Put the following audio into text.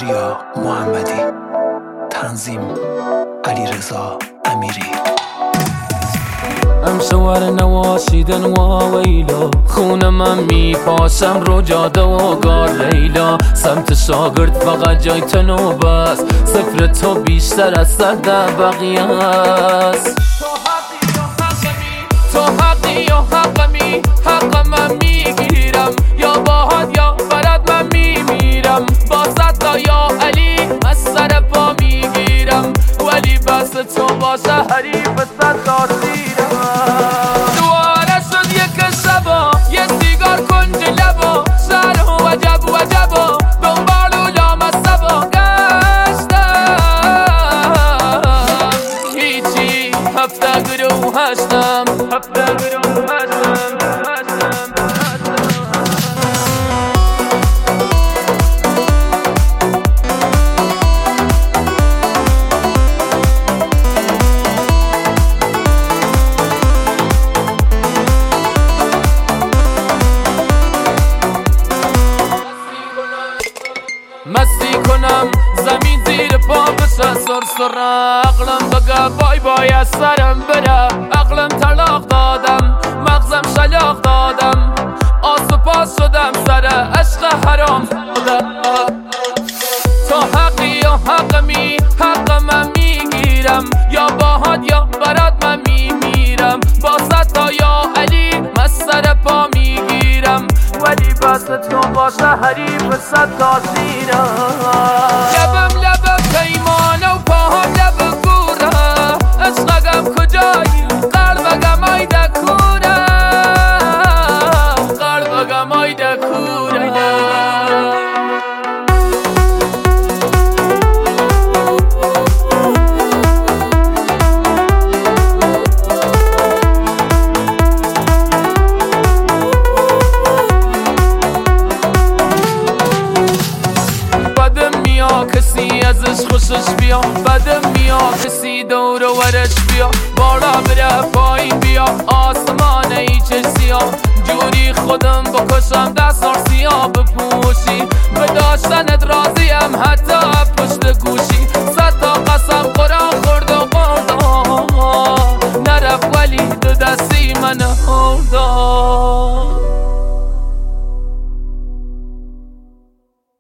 پوریا محمدی، تنظیم علیرضا امیری. امشوار نواشیدن و ویلا، خون من میپاشم رو جاده و گار لیلا. سمت شاگرد فقط جای تنو بس، صفر تو بیشتر از صد بقیه است. تو حقی یا حقمی، حق من میگیرم، یا باهات یا برات من میمیرم. با صد تا یا علی از سر پا میگیرم، ولی بس تو باشه حریف صد تا سیرم. دواره شد یک شبا، یه سیگار کنج لبا، شهر وجب وجبا دنبال اولام از سبا گشتم. هیچی هفته گروه هشتم، هفته گروه هشتم. مستی کنم زمین زیر پا بشه سرسر، عقلم بگه بای بای از سرم بره. عقلم طلاق دادم، مغزم شلاق دادم، آس پاس شدم سر عشق حرام دادم. تو حقی یا حقمی، حق من میگیرم، یا باهات یا برات من میمیرم. با صد تا یا علی من سر پا میگیرم، ولی بس تو باشه حریف صد تا سیرم. لبم لب پیمانه و پاهم لب گوره، عشقم کجایی قلبم آیده کوره، قلبم آیده کوره. کسی ازش خوشش بیا، بدم بیا کسی دور و ورش بیا، بالا بره پایین بیا آسمان ایچش سیاه. جوری خودم بکشم 10 سال سیاه بپوشی، به داشتنت راضیم